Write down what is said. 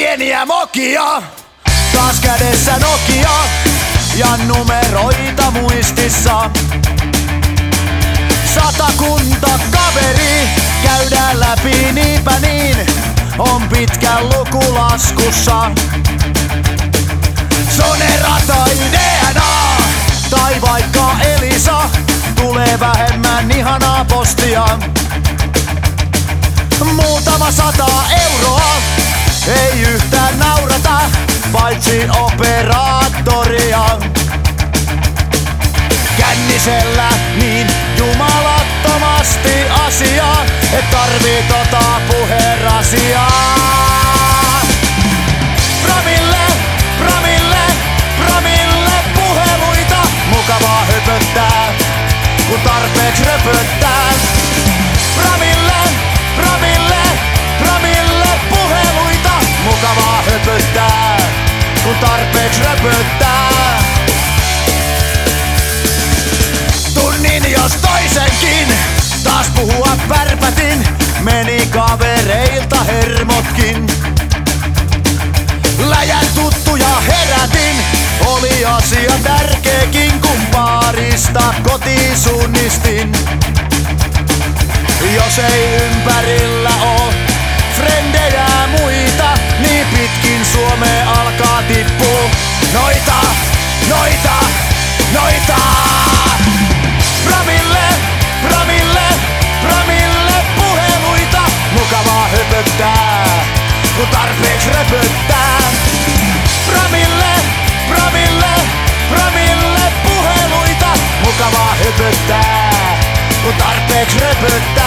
pieniä mokia. Taas kädessä Nokia ja numeroita muistissa. 100 kaveri käydään läpi niinpä niin, on pitkä luku laskussa. Sonera tai DNA tai vaikka Elisa, tulee vähemmän ihanaa postia. Muutama 100 euroa, ei yhtään naurata, paitsi operaattoria. Kännisellä niin jumalattomasti asiaa, et tarvii puherasiaa. Promille puheluita, mukavaa höpöttää, kun tarpeeksi röpöttää. Promille puheluita, mukavaa höpöttää, kun tarpeeksi röpöttää. Tunnin jos toisenkin, taas puhua pärpätin, meni kavereilta hermotkin. Läjän tuttuja herätin, oli asia tärkeäkin, kun baarista kotiin suunnistin. Jos ei ympärillä oo frendejä muita, niin pitkin Suomea alkaa tippuu noita. Promille puheluita, mukavaa höpöttää, kun tarpeeksi röpöttää. Promille puheluita, mukavaa höpöttää, kun tarpeeksi röpöttää.